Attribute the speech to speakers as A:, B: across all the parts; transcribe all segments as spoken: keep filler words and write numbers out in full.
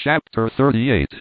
A: Chapter thirty-eight.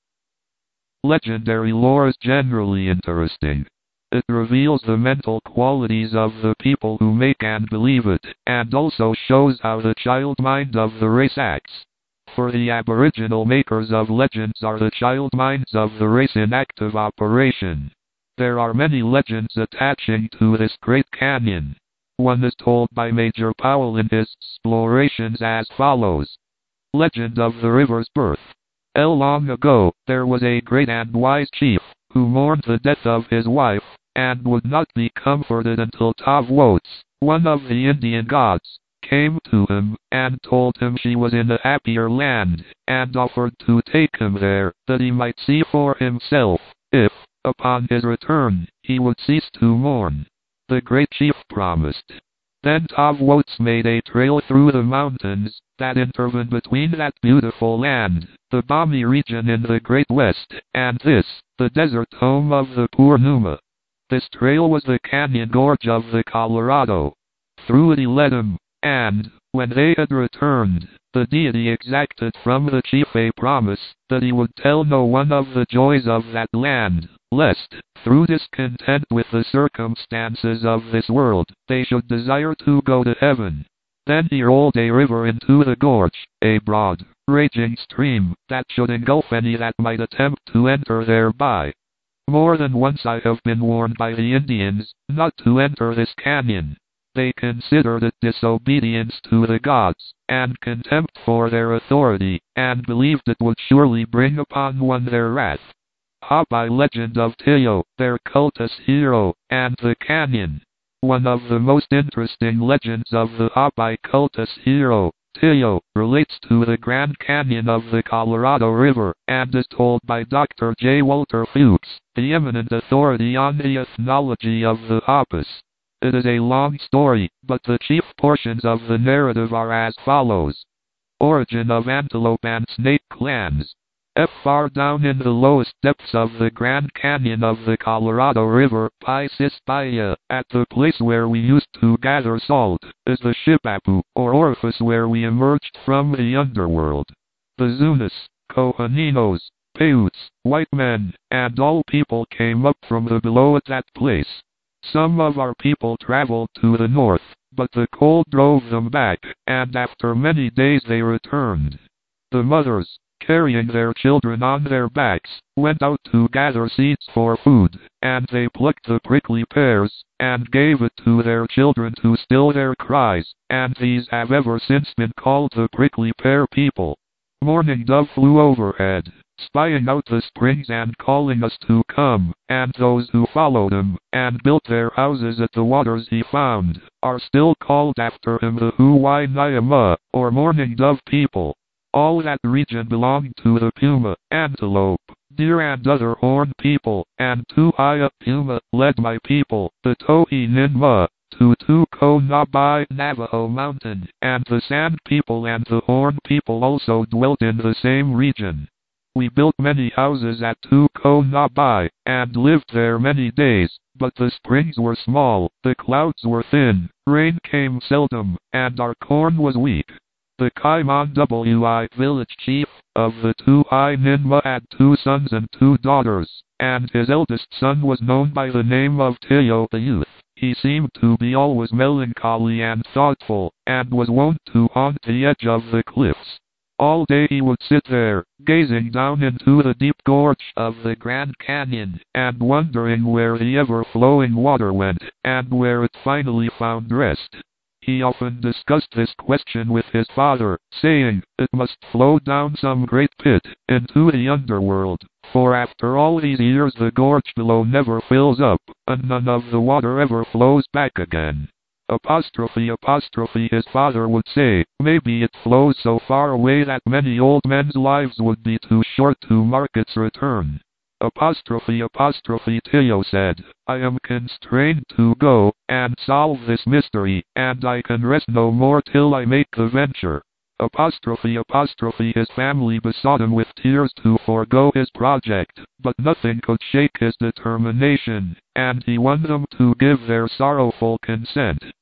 A: Legendary lore is generally interesting. It reveals the mental qualities of the people who make and believe it, and also shows how the child mind of the race acts. For the aboriginal makers of legends are the child minds of the race in active operation. There are many legends attaching to this great canyon. One is told by Major Powell in his explorations as follows. Legend of the river's birth. El long ago, there was a great and wise chief, who mourned the death of his wife, and would not be comforted until Tavwots, one of the Indian gods, came to him, and told him she was in a happier land, and offered to take him there, that he might see for himself, if, upon his return, he would cease to mourn. The great chief promised. Then Tavwots made a trail through the mountains that intervene between that beautiful land, the Bami region in the Great West, and this, the desert home of the poor Numa. This trail was the canyon gorge of the Colorado. Through it he led him, and, when they had returned, the deity exacted from the chief a promise that he would tell no one of the joys of that land, lest, through discontent with the circumstances of this world, they should desire to go to heaven. Then he rolled a river into the gorge, a broad, raging stream, that should engulf any that might attempt to enter thereby. More than once I have been warned by the Indians not to enter this canyon. They considered it disobedience to the gods, and contempt for their authority, and believed it would surely bring upon one their wrath. Hopi legend of Teyo, their cultus hero, and the canyon. One of the most interesting legends of the Hopi cultus hero, Teyo, relates to the Grand Canyon of the Colorado River, and is told by Doctor J. Walter Fuchs, the eminent authority on the ethnology of the Hopis. It is a long story, but the chief portions of the narrative are as follows. Origin of antelope and snake clans. F. Far down in the lowest depths of the Grand Canyon of the Colorado River, Pisispaya, at the place where we used to gather salt, is the Shipapu, or orifice where we emerged from the underworld. The Zunis, Kohaninos, Paiutes, white men, and all people came up from the below at that place. Some of our people traveled to the north, but the cold drove them back, and after many days they returned. The mothers, carrying their children on their backs, went out to gather seeds for food, and they plucked the prickly pears, and gave it to their children to still their cries, and these have ever since been called the prickly pear people. Morning dove flew overhead, spying out the springs and calling us to come, and those who followed him, and built their houses at the waters he found, are still called after him the Huwainayama, or morning dove people. All that region belonged to the puma, antelope, deer and other horned people, and Tuhaya Puma led my people, the Tohi Ninma, to Tuko Nabai Navajo Mountain, and the Sand people and the Horned people also dwelt in the same region. We built many houses at Tuko Nabai, and lived there many days, but the springs were small, the clouds were thin, rain came seldom, and our corn was weak. The Kaimon W I village chief of the Tuhi Ninma had two sons and two daughters, and his eldest son was known by the name of Teyo the youth. He seemed to be always melancholy and thoughtful, and was wont to haunt the edge of the cliffs. All day he would sit there, gazing down into the deep gorge of the Grand Canyon, and wondering where the ever-flowing water went, and where it finally found rest. He often discussed this question with his father, saying, it must flow down some great pit, into the underworld, for after all these years the gorge below never fills up, and none of the water ever flows back again. Apostrophe apostrophe his father would say, maybe it flows so far away that many old men's lives would be too short to mark its return. Apostrophe apostrophe Teyo said, I am constrained to go, and solve this mystery, and I can rest no more till I make the venture. Apostrophe apostrophe his family besought him with tears to forego his project, but nothing could shake his determination, and he won them to give their sorrowful consent.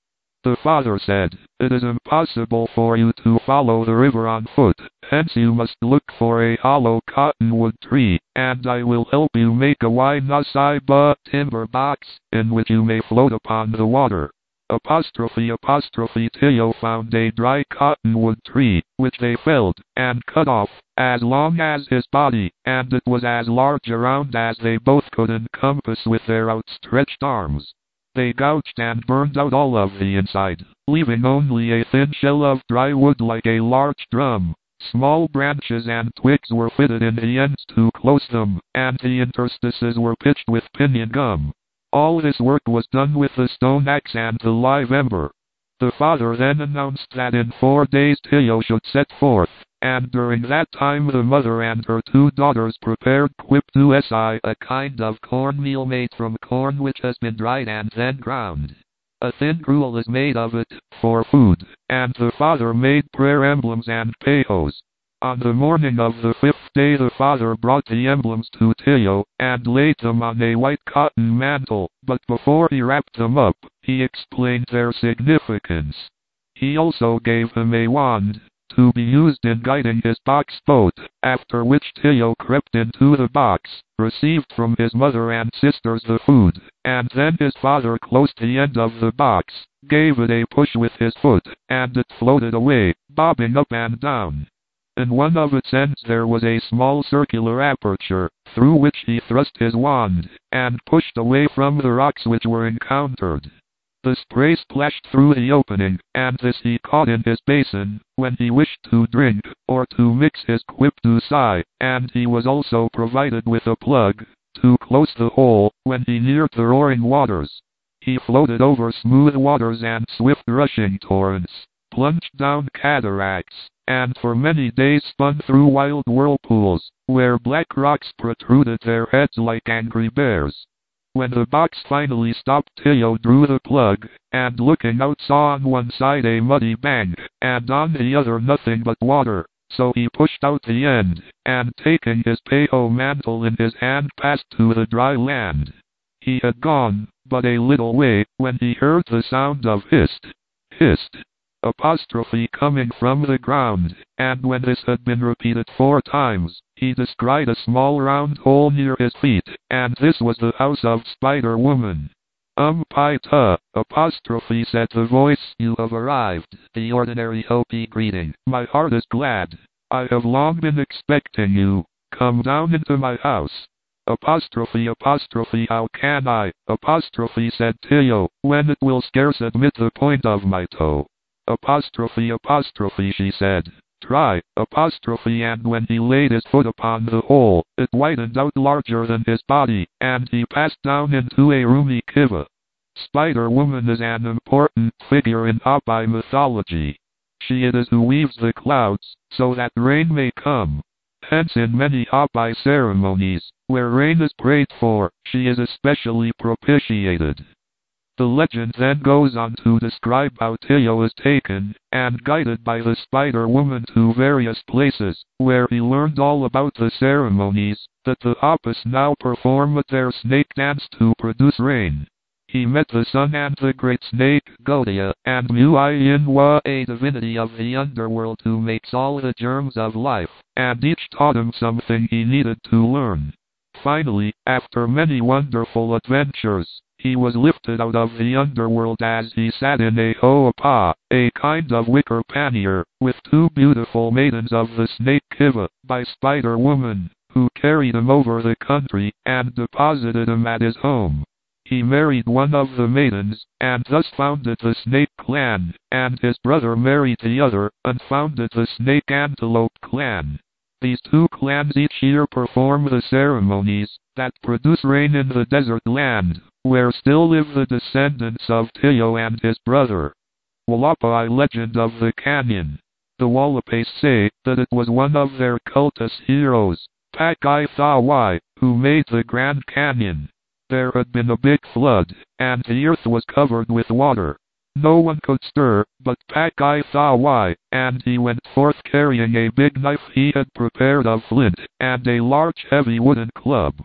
A: The father said, "It is impossible for you to follow the river on foot, hence you must look for a hollow cottonwood tree, and I will help you make a wide Nasiba timber box, in which you may float upon the water." Apostrophe apostrophe Tio found a dry cottonwood tree, which they felled, and cut off, as long as his body, and it was as large around as they both could encompass with their outstretched arms. They gouged and burned out all of the inside, leaving only a thin shell of dry wood like a large drum. Small branches and twigs were fitted in the ends to close them, and the interstices were pitched with pinion gum. All this work was done with the stone axe and the live ember. The father then announced that in four days Tio should set forth, and during that time the mother and her two daughters prepared quiptusi, a kind of cornmeal made from corn which has been dried and then ground. A thin gruel is made of it, for food, and the father made prayer emblems and pehos. On the morning of the fifth day the father brought the emblems to Tio, and laid them on a white cotton mantle, but before he wrapped them up, he explained their significance. He also gave him a wand, to be used in guiding his box boat, after which Tio crept into the box, received from his mother and sisters the food, and then his father closed the end of the box, gave it a push with his foot, and it floated away, bobbing up and down. In one of its ends there was a small circular aperture, through which he thrust his wand, and pushed away from the rocks which were encountered. The spray splashed through the opening, and this he caught in his basin, when he wished to drink, or to mix his quiptusi, and he was also provided with a plug, to close the hole, when he neared the roaring waters. He floated over smooth waters and swift rushing torrents, plunged down cataracts, and for many days spun through wild whirlpools, where black rocks protruded their heads like angry bears. When the box finally stopped, Tio drew the plug, and looking out saw on one side a muddy bank, and on the other nothing but water, so he pushed out the end, and taking his peho mantle in his hand passed to the dry land. He had gone but a little way, when he heard the sound of hist, hist, apostrophe coming from the ground, and when this had been repeated four times, he descried a small round hole near his feet, and this was the house of Spider-Woman. Um pi ta, apostrophe said the voice, "You have arrived," the ordinary Hopi greeting. "My heart is glad. I have long been expecting you. Come down into my house." Apostrophe apostrophe how can I, apostrophe said Tio, when it will scarce admit the point of my toe. Apostrophe apostrophe she said, "Try," apostrophe, and when he laid his foot upon the hole, it widened out larger than his body, and he passed down into a roomy kiva. Spider-Woman is an important figure in Hopi mythology. She it is who weaves the clouds, so that rain may come. Hence in many Hopi ceremonies, where rain is prayed for, she is especially propitiated. The legend then goes on to describe how Tio is taken, and guided by the Spider-Woman to various places, where he learned all about the ceremonies that the Hopis now perform at their snake dance to produce rain. He met the sun and the great snake, Godia, and Mu'ayinwa, a divinity of the underworld who makes all the germs of life, and each taught him something he needed to learn. Finally, after many wonderful adventures, he was lifted out of the underworld as he sat in a hoapa, a kind of wicker pannier, with two beautiful maidens of the snake kiva, by Spider-Woman, who carried him over the country, and deposited him at his home. He married one of the maidens, and thus founded the Snake Clan, and his brother married the other, and founded the Snake Antelope Clan. These two clans each year perform the ceremonies that produce rain in the desert land, where still live the descendants of Tio and his brother. Wallapai legend of the canyon. The Wallapays say that it was one of their cultus heroes, Pakai Thawai, who made the Grand Canyon. There had been a big flood, and the earth was covered with water. No one could stir but Pakai Thawai, and he went forth carrying a big knife he had prepared of flint, and a large heavy wooden club.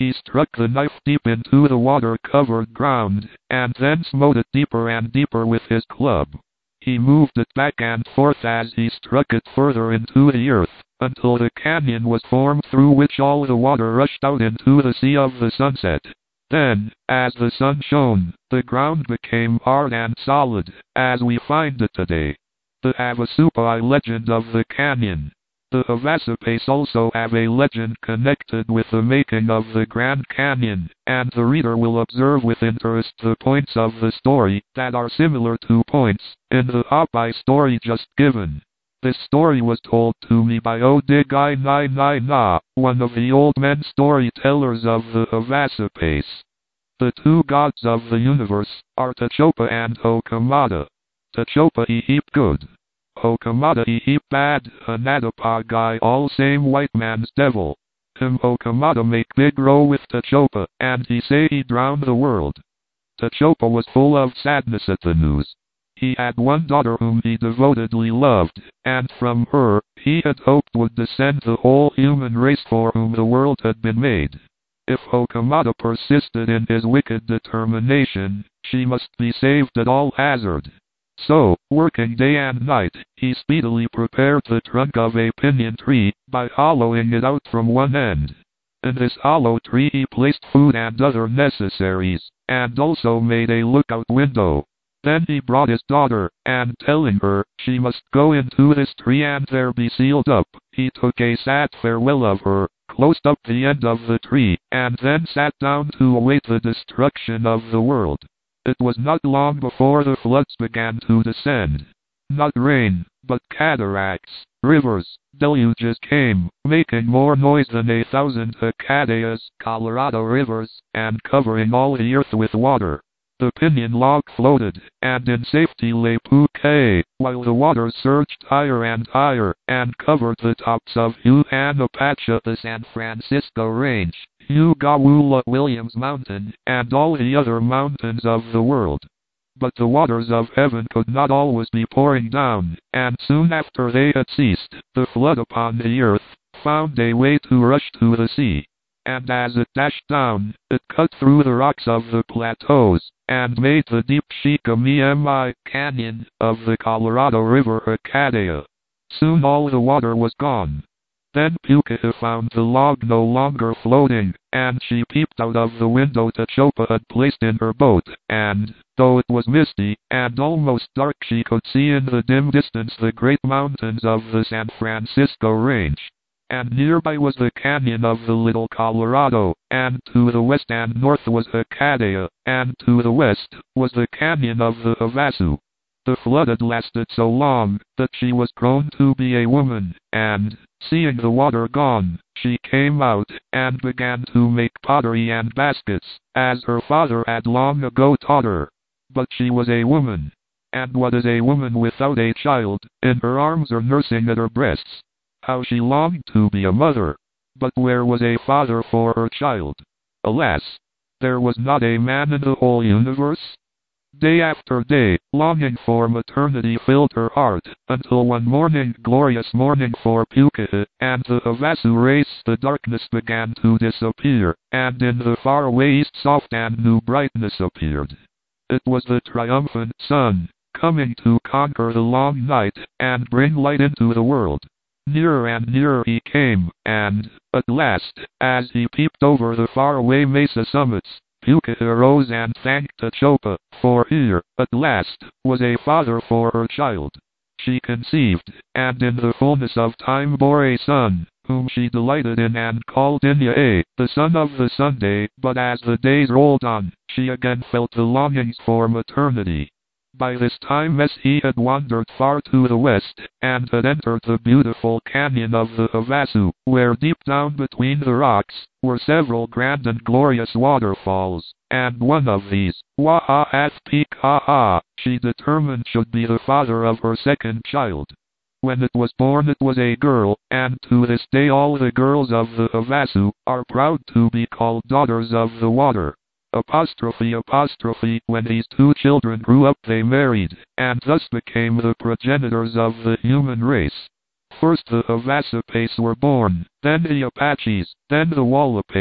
A: He struck the knife deep into the water-covered ground, and then smote it deeper and deeper with his club. He moved it back and forth as he struck it further into the earth, until the canyon was formed through which all the water rushed out into the sea of the sunset. Then, as the sun shone, the ground became hard and solid, as we find it today. The Havasupai legend of the canyon. The Havasupais also have a legend connected with the making of the Grand Canyon, and the reader will observe with interest the points of the story that are similar to points in the Hopi story just given. This story was told to me by Odigai Nai Nai Na, one of the old men storytellers of the Havasupais. The two gods of the universe are Techopa and Hokamada. Techopa he heap good. Hokamada he heap bad, Hanadapagai all same white man's devil. Him Hokamada make big row with Techopa, and he say he drown the world. Techopa was full of sadness at the news. He had one daughter whom he devotedly loved, and from her, he had hoped would descend the whole human race for whom the world had been made. If Hokamada persisted in his wicked determination, she must be saved at all hazard. So, working day and night, he speedily prepared the trunk of a pinyon tree, by hollowing it out from one end. In this hollow tree he placed food and other necessaries, and also made a lookout window. Then he brought his daughter, and telling her she must go into this tree and there be sealed up, he took a sad farewell of her, closed up the end of the tree, and then sat down to await the destruction of the world. It was not long before the floods began to descend. Not rain, but cataracts, rivers, deluges came, making more noise than a thousand cicadas, Colorado rivers, and covering all the earth with water. The pinyon log floated, and in safety lay Puke, while the waters surged higher and higher, and covered the tops of Huanapacha, the San Francisco Range, Hugawula Williams Mountain, and all the other mountains of the world. But the waters of heaven could not always be pouring down, and soon after they had ceased, the flood upon the earth found a way to rush to the sea. And as it dashed down, it cut through the rocks of the plateaus, and made the deep Shikamiami Canyon of the Colorado River Acadia. Soon all the water was gone. Then Pukeha found the log no longer floating, and she peeped out of the window Techopa had placed in her boat, and, though it was misty, and almost dark, she could see in the dim distance the great mountains of the San Francisco Range. And nearby was the canyon of the Little Colorado, and to the west and north was Acadia, and to the west was the canyon of the Havasu. The flood had lasted so long that she was grown to be a woman, and, seeing the water gone, she came out and began to make pottery and baskets, as her father had long ago taught her. But she was a woman. And what is a woman without a child, in her arms or nursing at her breasts? How she longed to be a mother! But where was a father for her child? Alas! There was not a man in the whole universe. Day after day, longing for maternity filled her heart, until one morning, glorious morning for Pukeha and the Havasu race, the darkness began to disappear, and in the faraway east soft and new brightness appeared. It was the triumphant sun, coming to conquer the long night, and bring light into the world. Nearer and nearer he came, and, at last, as he peeped over the faraway mesa summits, Pukeha rose and thanked Techopa, for here, at last, was a father for her child. She conceived, and in the fullness of time bore a son, whom she delighted in and called Inya, the son of the Sunday. But as the days rolled on, she again felt the longings for maternity. By this time as he had wandered far to the west, and had entered the beautiful canyon of the Havasu, where deep down between the rocks, were several grand and glorious waterfalls, and one of these, Wahahath Peak Ha, she determined should be the father of her second child. When it was born it was a girl, and to this day all the girls of the Havasu are proud to be called daughters of the water. Apostrophe apostrophe when these two children grew up they married, and thus became the progenitors of the human race. First the Havasupais were born, then the Apaches, then the Wallapays,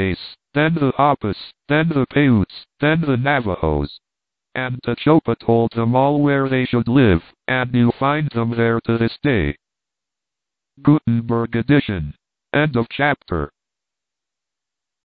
A: then the Apis, then the Paiutes, then the Navajos. And Techopa told them all where they should live, and you find them there to this day. Gutenberg edition. End of chapter.